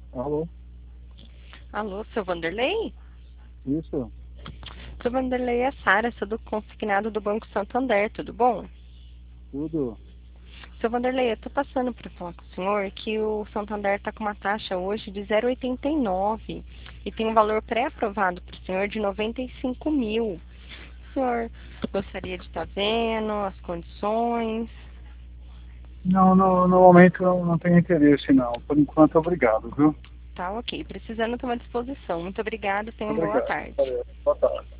Alô? Alô, seu Vanderlei? Isso? Seu Vanderlei é Sara, sou do consignado do Banco Santander, tudo bom? Tudo? Seu Vanderlei, eu tô passando para falar com o senhor que o Santander está com uma taxa hoje de 0,89 e tem um valor pré-aprovado para o senhor de 95 mil. O senhor gostaria de estar vendo as condições? Não, no momento não tenho interesse, não. Por enquanto, obrigado, viu? Tá, ok. Precisando, estou à disposição. Muito obrigada, tenha uma boa Obrigado. tarde. Valeu. Boa tarde.